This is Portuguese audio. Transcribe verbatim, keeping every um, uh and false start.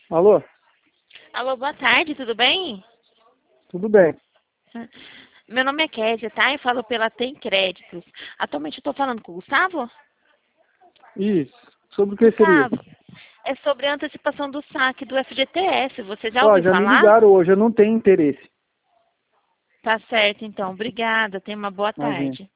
Alô? Alô, boa tarde, tudo bem? Tudo bem. Meu nome é Kézia, tá? Eu falo pela Tem Créditos. Atualmente eu tô falando com o Gustavo? Isso. Sobre o que seria? Gustavo, é sobre a antecipação do saque do F G T S. Você já Ó, ouviu já me falar? ligaram hoje, eu não tenho interesse. Tá certo, então. Obrigada. Tenha uma boa Imagina. tarde.